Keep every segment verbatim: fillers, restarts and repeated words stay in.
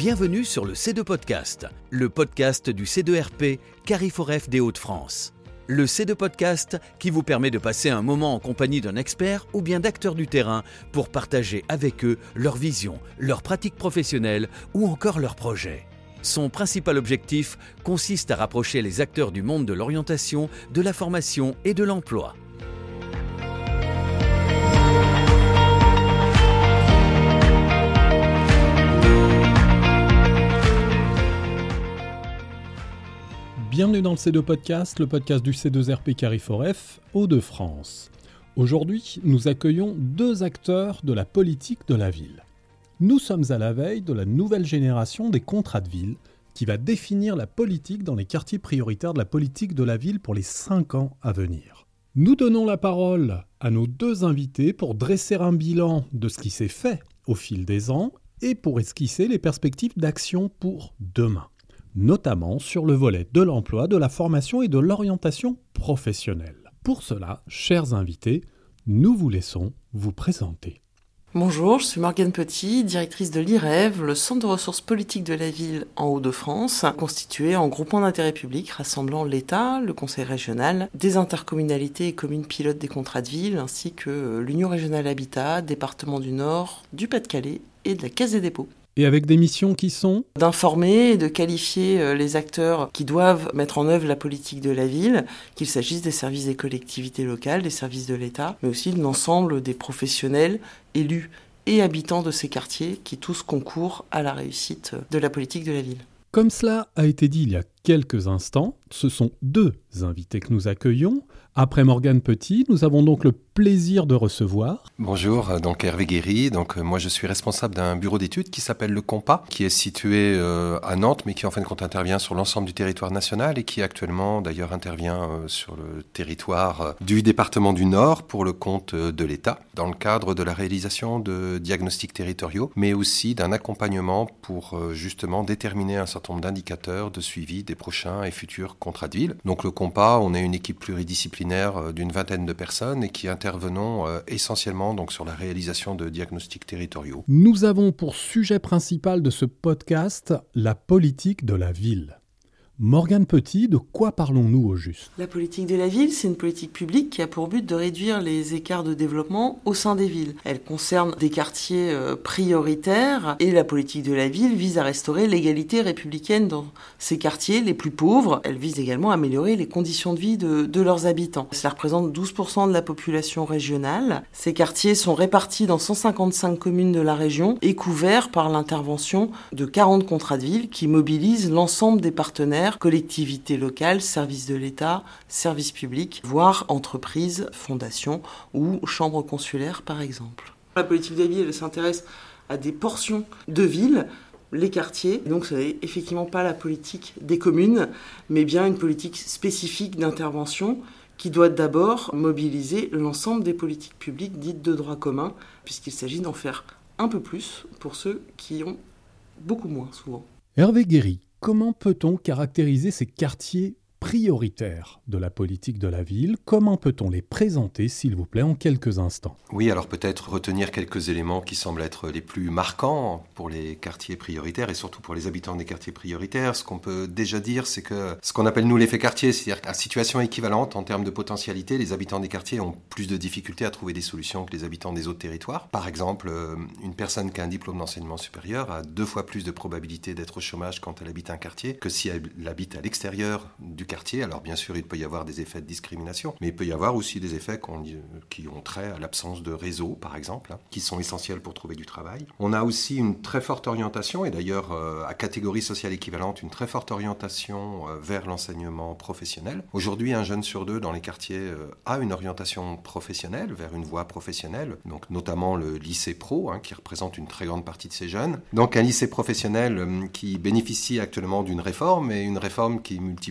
Bienvenue sur le C deux Podcast, le podcast du C deux R P Cariforef des Hauts-de-France. Le C deux Podcast qui vous permet de passer un moment en compagnie d'un expert ou bien d'acteurs du terrain pour partager avec eux leur vision, leurs pratiques professionnelles ou encore leurs projets. Son principal objectif consiste à rapprocher les acteurs du monde de l'orientation, de la formation et de l'emploi. Bienvenue dans le C deux Podcast, le podcast du C deux R P Cariforef, Hauts-de-France. Aujourd'hui, nous accueillons deux acteurs de la politique de la ville. Nous sommes à la veille de la nouvelle génération des contrats de ville qui va définir la politique dans les quartiers prioritaires de la politique de la ville pour les cinq ans à venir. Nous donnons la parole à nos deux invités pour dresser un bilan de ce qui s'est fait au fil des ans et pour esquisser les perspectives d'action pour demain, notamment sur le volet de l'emploi, de la formation et de l'orientation professionnelle. Pour cela, chers invités, nous vous laissons vous présenter. Bonjour, je suis Morgane Petit, directrice de l'I R E V, le centre de ressources politiques de la ville en Hauts-de-France, constitué en groupement d'intérêt public rassemblant l'État, le conseil régional, des intercommunalités et communes pilotes des contrats de ville, ainsi que l'Union régionale Habitat, département du Nord, du Pas-de-Calais et de la Caisse des dépôts. Et avec des missions qui sont d'informer et de qualifier les acteurs qui doivent mettre en œuvre la politique de la ville, qu'il s'agisse des services des collectivités locales, des services de l'État, mais aussi de l'ensemble des professionnels, élus et habitants de ces quartiers qui tous concourent à la réussite de la politique de la ville. Comme cela a été dit il y a quelques instants, ce sont deux invités que nous accueillons. Après Morgane Petit, nous avons donc le plaisir de recevoir... Bonjour, donc Hervé Guéry. Donc moi je suis responsable d'un bureau d'études qui s'appelle le Compas, qui est situé euh, à Nantes, mais qui en fin de compte intervient sur l'ensemble du territoire national et qui actuellement d'ailleurs intervient euh, sur le territoire euh, du département du Nord pour le compte euh, de l'État, dans le cadre de la réalisation de diagnostics territoriaux, mais aussi d'un accompagnement pour euh, justement déterminer un certain nombre d'indicateurs de suivi des prochains et futurs contrats de ville. Donc le Compas, on est une équipe pluridisciplinaire d'une vingtaine de personnes et qui intervenons euh, essentiellement donc, sur la réalisation de diagnostics territoriaux. Nous avons pour sujet principal de ce podcast la politique de la ville. Morgane Petit, de quoi parlons-nous au juste ? La politique de la ville, c'est une politique publique qui a pour but de réduire les écarts de développement au sein des villes. Elle concerne des quartiers euh, prioritaires et la politique de la ville vise à restaurer l'égalité républicaine dans ces quartiers les plus pauvres. Elle vise également à améliorer les conditions de vie de, de leurs habitants. Cela représente douze pour cent de la population régionale. Ces quartiers sont répartis dans cent cinquante-cinq communes de la région et couverts par l'intervention de quarante contrats de ville qui mobilisent l'ensemble des partenaires, collectivités locales, services de l'État, services publics, voire entreprises, fondations ou chambres consulaires par exemple. La politique de la ville, elle s'intéresse à des portions de ville, les quartiers. Donc ce n'est effectivement pas la politique des communes, mais bien une politique spécifique d'intervention qui doit d'abord mobiliser l'ensemble des politiques publiques dites de droit commun, puisqu'il s'agit d'en faire un peu plus pour ceux qui ont beaucoup moins souvent. Hervé Guéry, comment peut-on caractériser ces quartiers prioritaires de la politique de la ville ? Comment peut-on les présenter, s'il vous plaît, en quelques instants ? Oui, alors peut-être retenir quelques éléments qui semblent être les plus marquants pour les quartiers prioritaires et surtout pour les habitants des quartiers prioritaires. Ce qu'on peut déjà dire, c'est que ce qu'on appelle nous l'effet quartier, c'est-à-dire qu'à situation équivalente en termes de potentialité, les habitants des quartiers ont plus de difficultés à trouver des solutions que les habitants des autres territoires. Par exemple, une personne qui a un diplôme d'enseignement supérieur a deux fois plus de probabilité d'être au chômage quand elle habite un quartier que si elle habite à l'extérieur du quartier. Alors bien sûr, il peut y avoir des effets de discrimination, mais il peut y avoir aussi des effets qu'on, qui ont trait à l'absence de réseau, par exemple, hein, qui sont essentiels pour trouver du travail. On a aussi une très forte orientation, et d'ailleurs euh, à catégorie sociale équivalente, une très forte orientation euh, vers l'enseignement professionnel. Aujourd'hui, un jeune sur deux dans les quartiers euh, a une orientation professionnelle, vers une voie professionnelle, donc notamment le lycée pro, hein, qui représente une très grande partie de ces jeunes. Donc un lycée professionnel euh, qui bénéficie actuellement d'une réforme, et une réforme qui multiplie par deux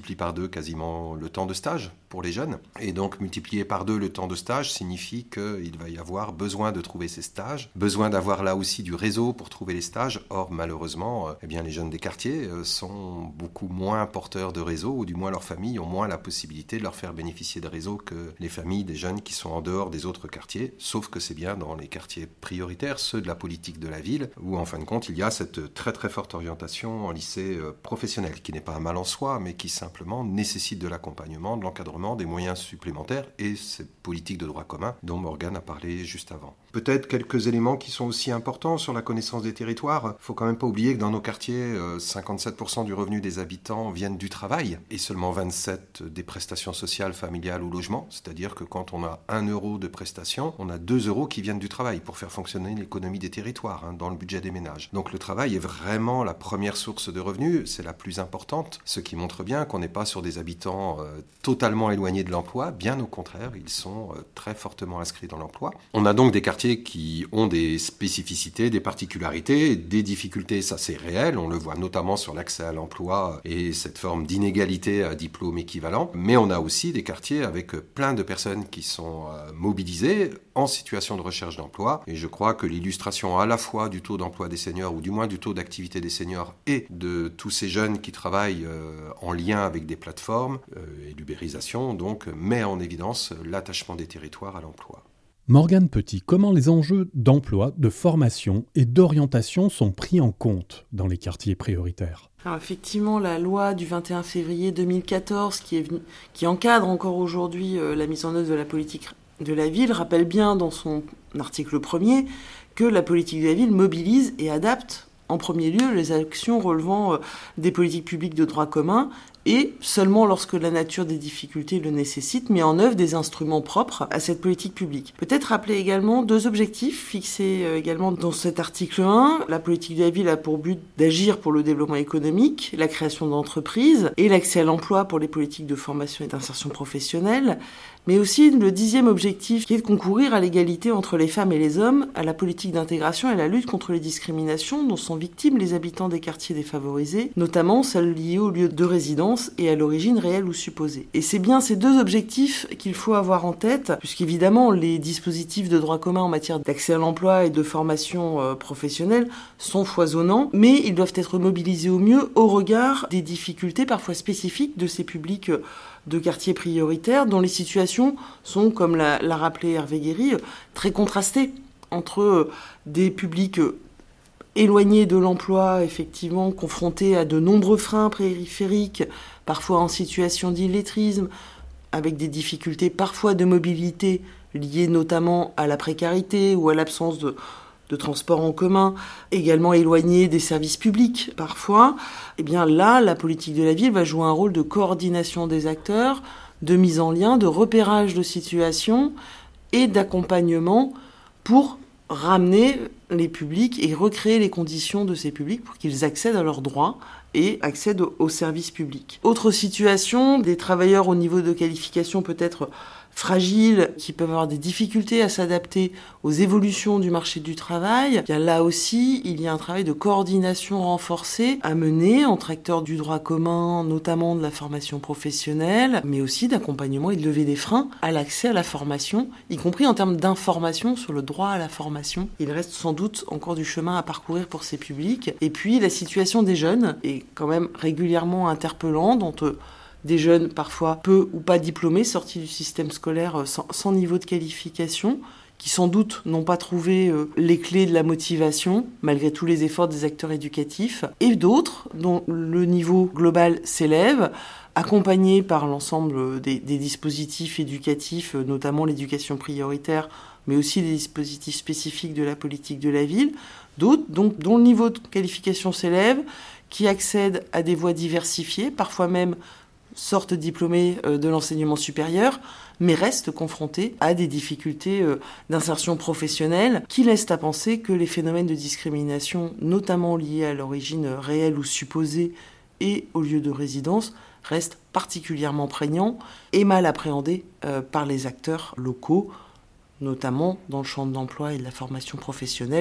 deux quasiment le temps de stage pour les jeunes. Et donc multiplier par deux le temps de stage signifie qu'il va y avoir besoin de trouver ces stages, besoin d'avoir là aussi du réseau pour trouver les stages. Or malheureusement, eh bien, les jeunes des quartiers sont beaucoup moins porteurs de réseau, ou du moins leurs familles ont moins la possibilité de leur faire bénéficier de réseau que les familles des jeunes qui sont en dehors des autres quartiers, sauf que c'est bien dans les quartiers prioritaires, ceux de la politique de la ville, où en fin de compte il y a cette très très forte orientation en lycée professionnel, qui n'est pas un mal en soi, mais qui simplement nécessite de l'accompagnement, de l'encadrement, des moyens supplémentaires et cette politique de droit commun dont Morgane a parlé juste avant. Peut-être quelques éléments qui sont aussi importants sur la connaissance des territoires. Il ne faut quand même pas oublier que dans nos quartiers, cinquante-sept pour cent du revenu des habitants viennent du travail et seulement vingt-sept pour cent des prestations sociales, familiales ou logement. C'est-à-dire que quand on a un euro de prestations, on a deux euros qui viennent du travail pour faire fonctionner l'économie des territoires, hein, dans le budget des ménages. Donc le travail est vraiment la première source de revenus, c'est la plus importante, ce qui montre bien qu'on n'est pas sur des habitants euh, totalement éloignés de l'emploi, bien au contraire, ils sont euh, très fortement inscrits dans l'emploi. On a donc des quartiers qui ont des spécificités, des particularités, des difficultés, ça c'est réel, on le voit notamment sur l'accès à l'emploi et cette forme d'inégalité à diplôme équivalent, mais on a aussi des quartiers avec plein de personnes qui sont euh, mobilisées en situation de recherche d'emploi, et je crois que l'illustration à la fois du taux d'emploi des seniors, ou du moins du taux d'activité des seniors, et de tous ces jeunes qui travaillent euh, en lien avec des plateformes, euh, et l'ubérisation donc, met en évidence l'attachement des territoires à l'emploi. Morgane Petit, comment les enjeux d'emploi, de formation et d'orientation sont pris en compte dans les quartiers prioritaires ? Alors effectivement, la loi du vingt et un février deux mille quatorze, qui, est venue, qui encadre encore aujourd'hui euh, la mise en œuvre de la politique de la ville, rappelle bien dans son article premier que la politique de la ville mobilise et adapte en premier lieu les actions relevant euh, des politiques publiques de droit commun, et seulement lorsque la nature des difficultés le nécessite, met en œuvre des instruments propres à cette politique publique. Peut-être rappeler également deux objectifs fixés également dans cet article un. La politique de la ville a pour but d'agir pour le développement économique, la création d'entreprises et l'accès à l'emploi pour les politiques de formation et d'insertion professionnelle, mais aussi le dixième objectif qui est de concourir à l'égalité entre les femmes et les hommes, à la politique d'intégration et à la lutte contre les discriminations dont sont victimes les habitants des quartiers défavorisés, notamment celles liées au lieu de résidence et à l'origine réelle ou supposée. Et c'est bien ces deux objectifs qu'il faut avoir en tête, puisqu'évidemment les dispositifs de droit commun en matière d'accès à l'emploi et de formation euh, professionnelle sont foisonnants, mais ils doivent être mobilisés au mieux au regard des difficultés parfois spécifiques de ces publics euh, de quartiers prioritaires, dont les situations sont, comme l'a, l'a rappelé Hervé Guéry, euh, très contrastées entre euh, des publics euh, éloignés de l'emploi, effectivement, confrontés à de nombreux freins périphériques, parfois en situation d'illettrisme, avec des difficultés parfois de mobilité liées notamment à la précarité ou à l'absence de, de transport en commun, également éloignés des services publics parfois. Et bien là, la politique de la ville va jouer un rôle de coordination des acteurs, de mise en lien, de repérage de situations et d'accompagnement pour ramener les publics et recréer les conditions de ces publics pour qu'ils accèdent à leurs droits et accèdent aux services publics. Autre situation, des travailleurs au niveau de qualification peut-être fragiles, qui peuvent avoir des difficultés à s'adapter aux évolutions du marché du travail. Bien là aussi, il y a un travail de coordination renforcé à mener entre acteurs du droit commun, notamment de la formation professionnelle, mais aussi d'accompagnement et de lever des freins à l'accès à la formation, y compris en termes d'information sur le droit à la formation. Il reste sans doute encore du chemin à parcourir pour ces publics. Et puis, la situation des jeunes est quand même régulièrement interpellante, dont euh, des jeunes parfois peu ou pas diplômés, sortis du système scolaire sans, sans niveau de qualification, qui sans doute n'ont pas trouvé euh, les clés de la motivation, malgré tous les efforts des acteurs éducatifs, et d'autres dont le niveau global s'élève, accompagnés par l'ensemble des, des dispositifs éducatifs, notamment l'éducation prioritaire, mais aussi des dispositifs spécifiques de la politique de la ville, d'autres donc, dont le niveau de qualification s'élève, qui accèdent à des voies diversifiées, parfois même sortent diplômés de l'enseignement supérieur, mais restent confrontés à des difficultés d'insertion professionnelle qui laissent à penser que les phénomènes de discrimination, notamment liés à l'origine réelle ou supposée et au lieu de résidence, restent particulièrement prégnants et mal appréhendés par les acteurs locaux, notamment dans le champ de l'emploi et de la formation professionnelle,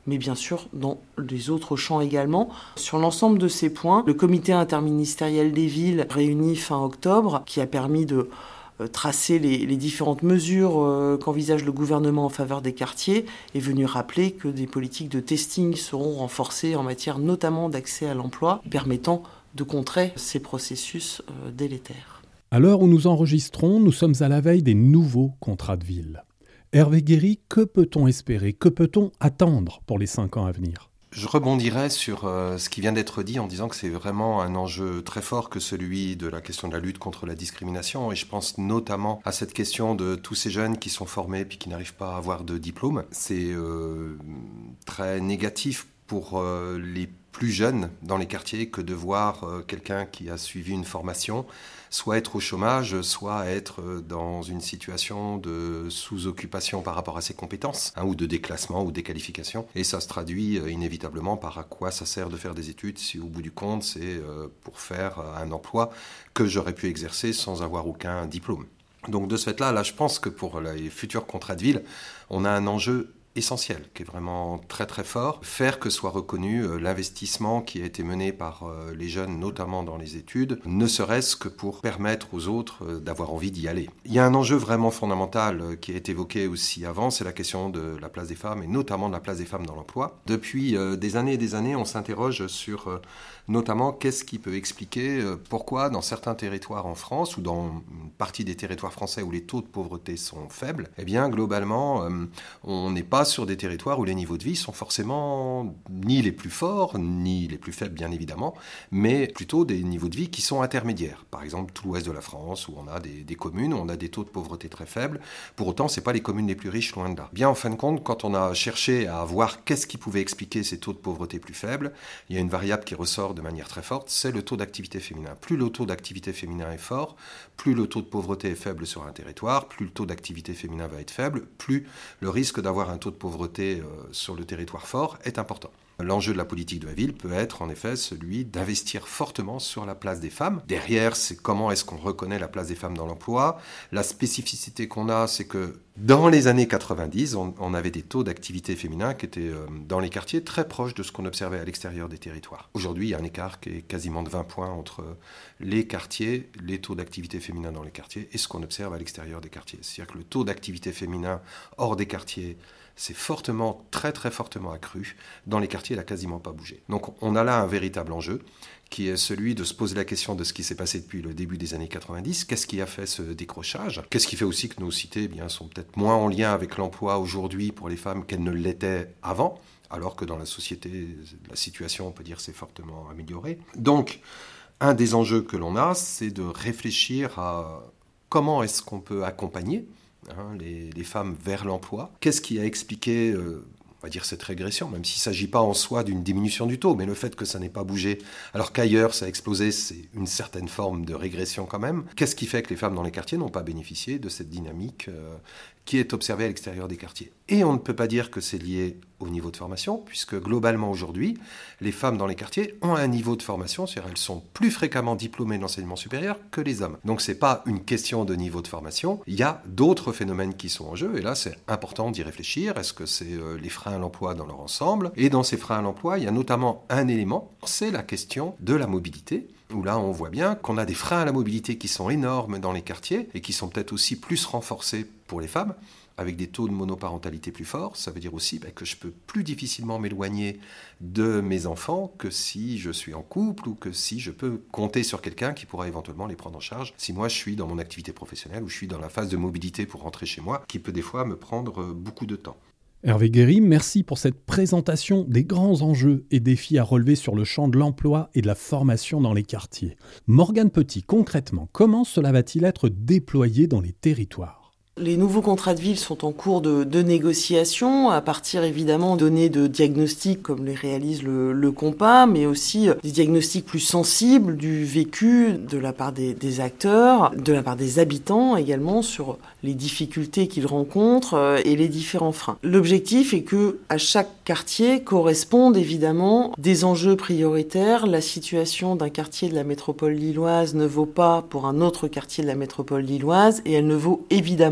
mais bien sûr dans les autres champs également. Sur l'ensemble de ces points, le comité interministériel des villes réuni fin octobre, qui a permis de tracer les, les différentes mesures euh, qu'envisage le gouvernement en faveur des quartiers, est venu rappeler que des politiques de testing seront renforcées en matière notamment d'accès à l'emploi, permettant de contrer ces processus euh, délétères. À l'heure où nous enregistrons, nous sommes à la veille des nouveaux contrats de ville. Hervé Guéry, que peut-on espérer, que peut-on attendre pour les cinq ans à venir ? Je rebondirais sur euh, ce qui vient d'être dit en disant que c'est vraiment un enjeu très fort que celui de la question de la lutte contre la discrimination. Et je pense notamment à cette question de tous ces jeunes qui sont formés puis qui n'arrivent pas à avoir de diplôme. C'est euh, très négatif pour euh, les plus jeunes dans les quartiers que de voir euh, quelqu'un qui a suivi une formation soit être au chômage, soit être dans une situation de sous-occupation par rapport à ses compétences, hein, ou de déclassement ou déqualification. Et ça se traduit euh, inévitablement par à quoi ça sert de faire des études si au bout du compte c'est euh, pour faire un emploi que j'aurais pu exercer sans avoir aucun diplôme. Donc de ce fait-là, là je pense que pour les futurs contrats de ville, on a un enjeu essentiel, qui est vraiment très très fort, faire que soit reconnu euh, l'investissement qui a été mené par euh, les jeunes, notamment dans les études, ne serait-ce que pour permettre aux autres euh, d'avoir envie d'y aller. Il y a un enjeu vraiment fondamental euh, qui a été évoqué aussi avant, c'est la question de la place des femmes, et notamment de la place des femmes dans l'emploi. Depuis euh, des années et des années, on s'interroge sur euh, notamment qu'est-ce qui peut expliquer euh, pourquoi dans certains territoires en France, ou dans une partie des territoires français où les taux de pauvreté sont faibles, eh bien globalement, euh, on n'est pas sur des territoires où les niveaux de vie sont forcément ni les plus forts, ni les plus faibles bien évidemment, mais plutôt des niveaux de vie qui sont intermédiaires. Par exemple, tout l'ouest de la France, où on a des, des communes où on a des taux de pauvreté très faibles. Pour autant, ce n'est pas les communes les plus riches, loin de là. Bien, en fin de compte, quand on a cherché à voir qu'est-ce qui pouvait expliquer ces taux de pauvreté plus faibles, il y a une variable qui ressort de manière très forte, c'est le taux d'activité féminin. Plus le taux d'activité féminin est fort, plus le taux de pauvreté est faible sur un territoire, plus le taux d'activité féminin va être faible, plus le risque d'avoir un taux de pauvreté euh, sur le territoire fort est important. L'enjeu de la politique de la ville peut être en effet celui d'investir fortement sur la place des femmes. Derrière, c'est comment est-ce qu'on reconnaît la place des femmes dans l'emploi. La spécificité qu'on a, c'est que dans les années quatre-vingt-dix, on, on avait des taux d'activité féminin qui étaient euh, dans les quartiers très proches de ce qu'on observait à l'extérieur des territoires. Aujourd'hui, il y a un écart qui est quasiment de vingt points entre les quartiers, les taux d'activité féminin dans les quartiers et ce qu'on observe à l'extérieur des quartiers. C'est-à-dire que le taux d'activité féminin hors des quartiers, c'est fortement, très très fortement accru. Dans les quartiers, il n'a quasiment pas bougé. Donc on a là un véritable enjeu qui est celui de se poser la question de ce qui s'est passé depuis le début des années quatre-vingt-dix. Qu'est-ce qui a fait ce décrochage ? Qu'est-ce qui fait aussi que nos cités eh bien, sont peut-être moins en lien avec l'emploi aujourd'hui pour les femmes qu'elles ne l'étaient avant, alors que dans la société, la situation, on peut dire, s'est fortement améliorée. Donc, un des enjeux que l'on a, c'est de réfléchir à comment est-ce qu'on peut accompagner Hein, les, les femmes vers l'emploi. Qu'est-ce qui a expliqué, euh, on va dire, cette régression, même s'il ne s'agit pas en soi d'une diminution du taux, mais le fait que ça n'ait pas bougé, alors qu'ailleurs ça a explosé, c'est une certaine forme de régression quand même. Qu'est-ce qui fait que les femmes dans les quartiers n'ont pas bénéficié de cette dynamique euh, qui est observée à l'extérieur des quartiers ? Et on ne peut pas dire que c'est lié au niveau de formation, puisque globalement aujourd'hui, les femmes dans les quartiers ont un niveau de formation, c'est-à-dire elles sont plus fréquemment diplômées d'enseignement supérieur que les hommes. Donc c'est pas une question de niveau de formation, il y a d'autres phénomènes qui sont en jeu, et là c'est important d'y réfléchir. Est-ce que c'est euh, les freins à l'emploi dans leur ensemble ? Et dans ces freins à l'emploi, il y a notamment un élément, c'est la question de la mobilité, où là on voit bien qu'on a des freins à la mobilité qui sont énormes dans les quartiers, et qui sont peut-être aussi plus renforcés pour les femmes, avec des taux de monoparentalité plus forts. Ça veut dire aussi bah, que je peux plus difficilement m'éloigner de mes enfants que si je suis en couple ou que si je peux compter sur quelqu'un qui pourra éventuellement les prendre en charge si moi je suis dans mon activité professionnelle ou je suis dans la phase de mobilité pour rentrer chez moi, qui peut des fois me prendre beaucoup de temps. Hervé Guéry, merci pour cette présentation des grands enjeux et défis à relever sur le champ de l'emploi et de la formation dans les quartiers. Morgane Petit, concrètement, comment cela va-t-il être déployé dans les territoires ? Les nouveaux contrats de ville sont en cours de, de négociation, à partir évidemment de données de diagnostics comme les réalise le, le Compas, mais aussi des diagnostics plus sensibles du vécu de la part des, des acteurs, de la part des habitants également sur les difficultés qu'ils rencontrent et les différents freins. L'objectif est que à chaque quartier correspondent évidemment des enjeux prioritaires. La situation d'un quartier de la métropole lilloise ne vaut pas pour un autre quartier de la métropole lilloise et elle ne vaut évidemment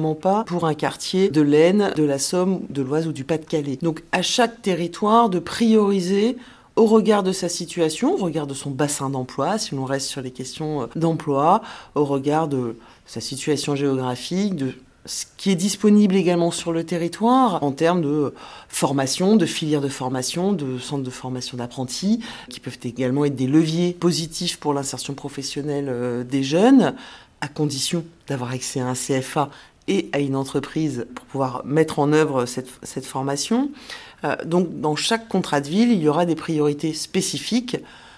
évidemment pas pour un quartier de l'Aisne, de la Somme, de l'Oise ou du Pas-de-Calais. Donc à chaque territoire de prioriser au regard de sa situation, au regard de son bassin d'emploi, si l'on reste sur les questions d'emploi, au regard de sa situation géographique, de ce qui est disponible également sur le territoire en termes de formation, de filières de formation, de centres de formation d'apprentis, qui peuvent également être des leviers positifs pour l'insertion professionnelle des jeunes, à condition d'avoir accès à un C F A et à une entreprise pour pouvoir mettre en œuvre cette, cette formation. Euh, donc, dans chaque contrat de ville, il y aura des priorités spécifiques.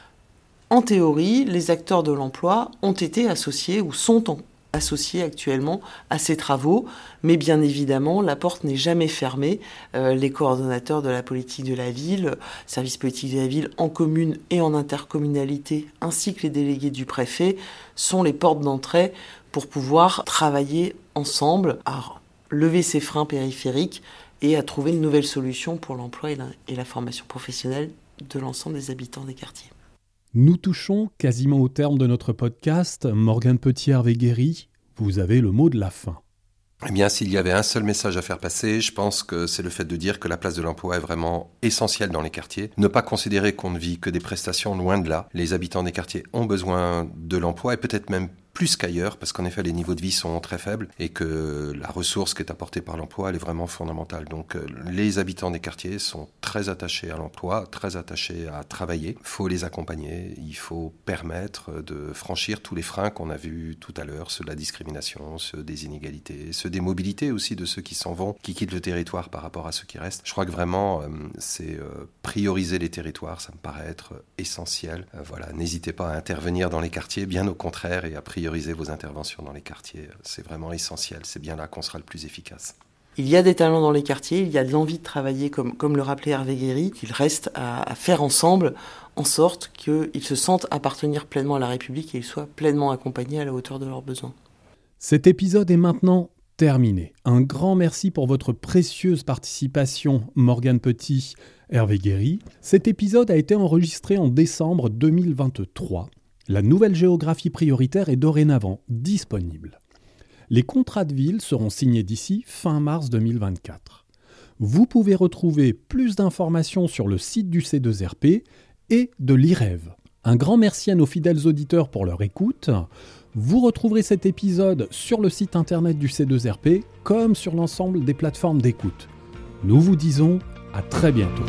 En théorie, les acteurs de l'emploi ont été associés ou sont en, associés actuellement à ces travaux, mais bien évidemment, la porte n'est jamais fermée. Euh, les coordonnateurs de la politique de la ville, services politiques de la ville en commune et en intercommunalité, ainsi que les délégués du préfet, sont les portes d'entrée pour pouvoir travailler ensemble à lever ces freins périphériques et à trouver une nouvelle solution pour l'emploi et la, et la formation professionnelle de l'ensemble des habitants des quartiers. Nous touchons quasiment au terme de notre podcast. Morgane Petit, Hervé Guéry, vous avez le mot de la fin. Eh bien, s'il y avait un seul message à faire passer, je pense que c'est le fait de dire que la place de l'emploi est vraiment essentielle dans les quartiers. Ne pas considérer qu'on ne vit que des prestations, loin de là. Les habitants des quartiers ont besoin de l'emploi et peut-être même plus qu'ailleurs, parce qu'en effet, les niveaux de vie sont très faibles et que la ressource qui est apportée par l'emploi, elle est vraiment fondamentale. Donc, euh, les habitants des quartiers sont très attachés à l'emploi, très attachés à travailler. Il faut les accompagner, il faut permettre de franchir tous les freins qu'on a vus tout à l'heure, ceux de la discrimination, ceux des inégalités, ceux des mobilités aussi, de ceux qui s'en vont, qui quittent le territoire par rapport à ceux qui restent. Je crois que vraiment, euh, c'est euh, prioriser les territoires, ça me paraît être essentiel. Euh, voilà, n'hésitez pas à intervenir dans les quartiers, bien au contraire, et à prioriser vos interventions dans les quartiers. C'est vraiment essentiel. C'est bien là qu'on sera le plus efficace. Il y a des talents dans les quartiers, il y a de l'envie de travailler, comme, comme le rappelait Hervé Guéry. Il reste à, à faire ensemble en sorte qu'ils se sentent appartenir pleinement à la République et ils soient pleinement accompagnés à la hauteur de leurs besoins. Cet épisode est maintenant terminé. Un grand merci pour votre précieuse participation, Morgane Petit, Hervé Guéry. Cet épisode a été enregistré en décembre deux mille vingt-trois. La nouvelle géographie prioritaire est dorénavant disponible. Les contrats de ville seront signés d'ici fin mars deux mille vingt-quatre. Vous pouvez retrouver plus d'informations sur le site du C deux R P et de l'I R E V. Un grand merci à nos fidèles auditeurs pour leur écoute. Vous retrouverez cet épisode sur le site internet du C deux R P comme sur l'ensemble des plateformes d'écoute. Nous vous disons à très bientôt.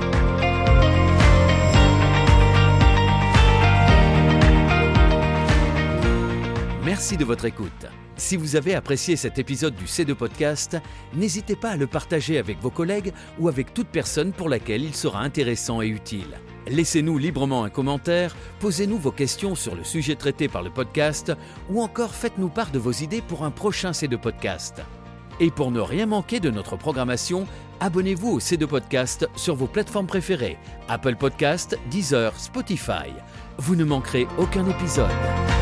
Merci de votre écoute. Si vous avez apprécié cet épisode du C deux Podcast, n'hésitez pas à le partager avec vos collègues ou avec toute personne pour laquelle il sera intéressant et utile. Laissez-nous librement un commentaire, posez-nous vos questions sur le sujet traité par le podcast ou encore faites-nous part de vos idées pour un prochain C deux Podcast. Et pour ne rien manquer de notre programmation, abonnez-vous au C deux Podcast sur vos plateformes préférées, Apple Podcast, Deezer, Spotify. Vous ne manquerez aucun épisode.